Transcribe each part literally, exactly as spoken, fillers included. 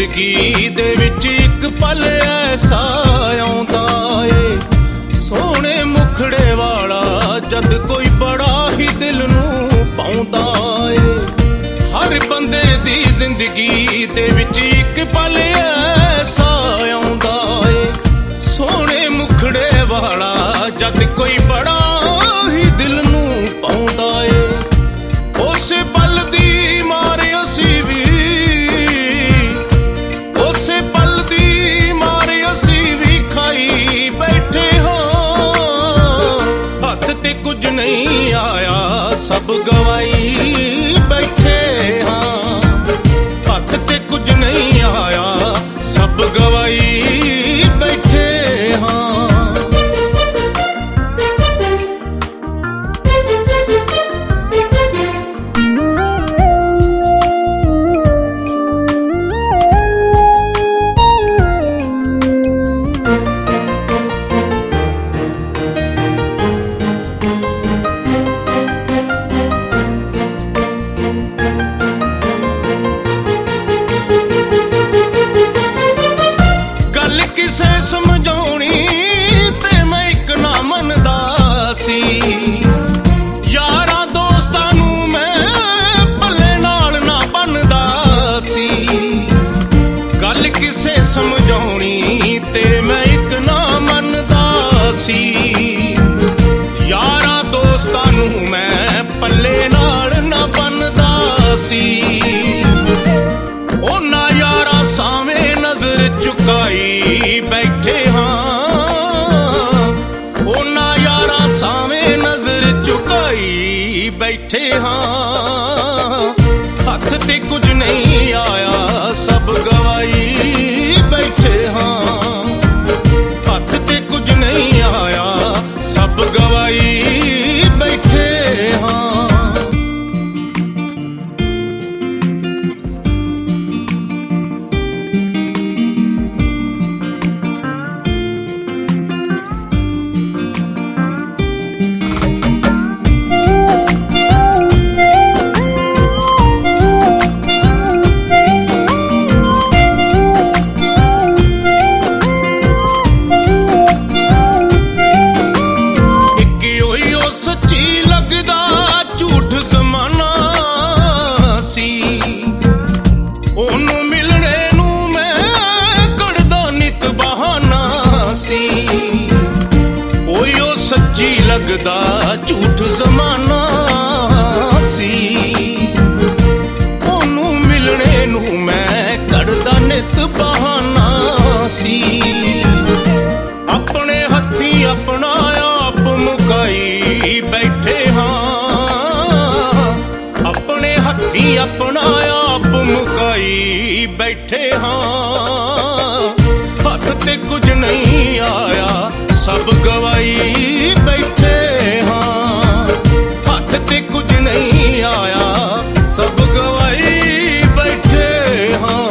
ਜ਼ਿੰਦਗੀ ਦੇ ਵਿੱਚ ਇੱਕ ਪਲ ਐਸਾ ਆਉਂਦਾ ਏ, ਸੋਹਣੇ ਮੁਖੜੇ ਵਾਲਾ ਜਦ ਕੋਈ ਬੜਾ ਹੀ ਦਿਲ ਨੂੰ ਪਾਉਂਦਾ ਏ। ਹਰ ਬੰਦੇ ਦੀ ਜ਼ਿੰਦਗੀ ਦੇ ਵਿੱਚ ਇੱਕ ਪਲ ਐਸਾ ਆਉਂਦਾ ਏ, ਸੋਹਣੇ ਮੁਖੜੇ ਵਾਲਾ ਜਦ ਕੋਈ ਬੜਾ ਹੀ ਦਿਲ ਨੂੰ ਪਾਉਂਦਾ ਏ। ਉਸੇ ਪਲ ਦੀ ਮਾਰ ਅਸੀਂ ਵੀ, ਉਸੇ ਪਲ ਦੀ ਮਾਰ ਅਸੀਂ ਵੀ ਖਾਈ ਬੈਠੇ ਹਾਂ। ਹੱਥ ਤੇ ਕੁਝ ਨਹੀਂ ਆਇਆ ਸਭ ਗਵਾਈ ਬੈਠੇ ਹਾਂ। ਹੱਥ ਤੇ ਕੁਝ ਨਹੀਂ ਆਇਆ ਸਭ ਗਵਾਈ ਬੈਠੇ ਹਾਂ। ਕਿਸੇ ਸਮਝਾਉਣੀ ਤੇ ਮੈਂ ਇੱਕ ਨਾ ਮੰਨਦਾ ਸੀ, ਯਾਰਾਂ ਦੋਸਤਾਂ ਨੂੰ ਮੈਂ ਪੱਲੇ ਨਾਲ ਨਾ ਬੰਨਦਾ ਸੀ। ਗੱਲ ਕਿਸੇ ਸਮਝਾਉਣੀ ਤੇ ਮੈਂ ਇੱਕ ਨਾ ਮੰਨਦਾ ਸੀ, ਯਾਰਾਂ ਦੋਸਤਾਂ ਨੂੰ ਮੈਂ ਪੱਲੇ ਨਾਲ ਨਾ ਬੰਨਦਾ ਸੀ। ਉਹਨਾਂ ਯਾਰਾਂ ਸਾਵੇਂ ਨਜ਼ਰ ਝੁਕਾਈ ਬੈਠੇ ਹਾਂ, ਉਹਨਾਂ ਯਾਰਾਂ ਸਾਵੇਂ ਨਜ਼ਰ ਝੁਕਾਈ ਬੈਠੇ ਹਾਂ। ਹੱਥ ਤੇ ਕੁਝ ਨਹੀਂ ਆਇਆ ਸਭ ਗਵਾਈ ਬੈਠੇ ਹਾਂ। ਹੱਥ ਤੇ ਕੁਝ ਨਹੀਂ ਆਇਆ ਸਭ ਗਵਾਈ ਬੈਠੇ ਹਾਂ। ਸੱਚੀ ਲੱਗਦਾ ਝੂਠ ਜ਼ਮਾਨਾ ਸੀ, ਉਹਨੂੰ ਮਿਲਣੇ ਨੂੰ ਮੈਂ ਕੱਢਦਾ ਨਿਤ ਬਹਾਨਾ ਸੀ। ਓਏ ਉਹ ਸੱਚੀ ਲੱਗਦਾ ਝੂਠ ਜ਼ਮਾਨਾ ਸੀ, ਉਹਨੂੰ ਮਿਲਣੇ ਨੂੰ ਮੈਂ ਕੱਢਦਾ ਨਿਤ ਬਹਾਨਾ ਸੀ। ਆਪਣੇ ਹੱਥੀਂ ਆਪਣਾ ਆਪ ਮੁਕਾਈ ਬੈਠੇ ਹਾਂ, ਆਪਣੇ ਹੱਥੀਂ ਆਪਣਾ ਆਪ ਮੁਕਾਈ ਬੈਠੇ ਹਾਂ। ਹੱਥ ਤੇ ਕੁਝ ਨਹੀਂ ਆਇਆ ਸਭ ਗਵਾਈ ਬੈਠੇ ਹਾਂ। ਹੱਥ ਤੇ ਕੁਝ ਨਹੀਂ ਆਇਆ ਸਭ ਗਵਾਈ ਬੈਠੇ ਹਾਂ।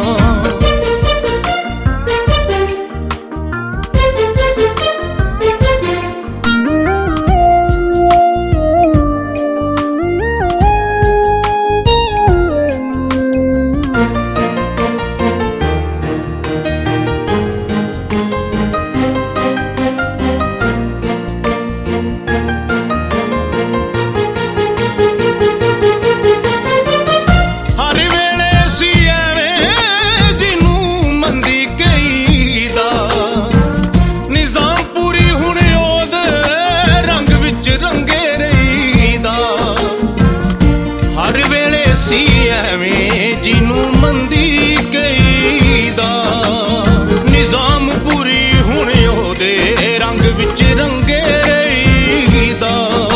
ਹਰ ਵੇਲੇ ਸੀ ਐਵੇਂ ਜਿਹਨੂੰ ਮੰਦੀ ਕਹੀਦਾ, ਨਿਜ਼ਾਮ ਪੂਰੀ ਹੁਣ ਉਹਦੇ ਰੰਗ ਵਿੱਚ ਰੰਗੇ ਰਹੀਦਾ।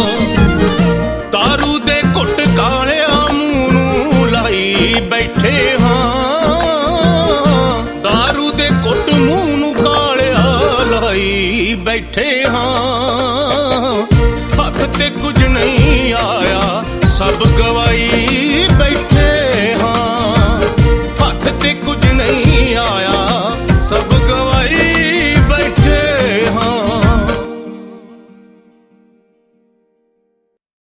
ਦਾਰੂ ਦੇ ਘੁੱਟ ਕਾਲਿਆ ਮੂੰਹ ਨੂੰ ਲਾਈ ਬੈਠੇ ਹਾਂ, ਦਾਰੂ ਦੇ ਘੁੱਟ ਮੂੰਹ ਨੂੰ ਕਾਲਿਆ ਲਾਈ ਬੈਠੇ ਹਾਂ। ਹੱਥ ਤੇ ਕੁਝ ਨਹੀਂ ਆਇਆ ਸਭ ਗਵਾਈ ਬੈਠੇ ਹਾਂ। ਹੱਥ ਤੇ ਕੁਝ ਨਹੀਂ ਆਇਆ ਸਭ ਗਵਾਈ